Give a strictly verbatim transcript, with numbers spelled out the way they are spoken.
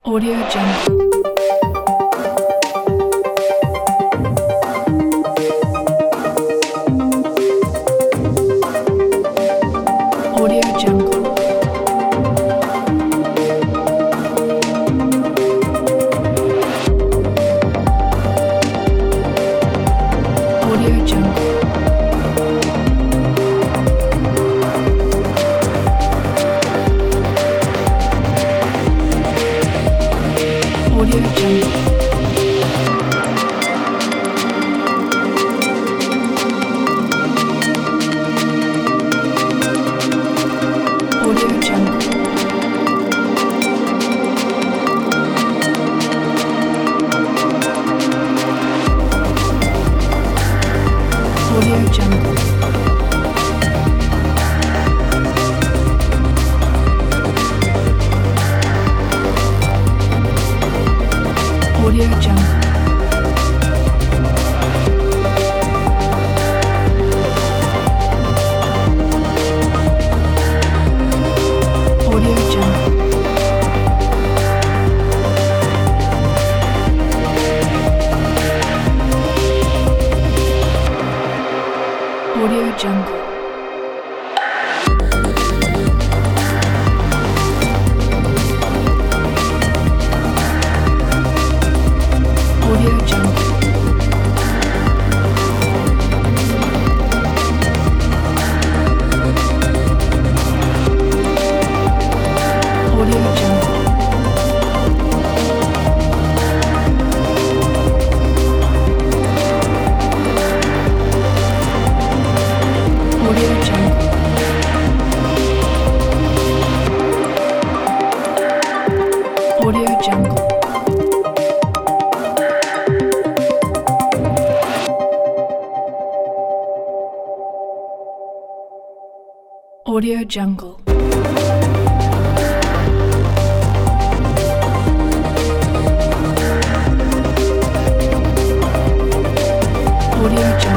Audio Jungle. Audio Jungle. Audio Jungle. Audio Jungle. Audio Jungle. Audio Jungle. Audio Jungle. Audio Jungle. Audio Jungle. Audio Jungle. Audio Jungle. Audio Jungle. Audio Jungle. Audio Jungle. Audio Jungle.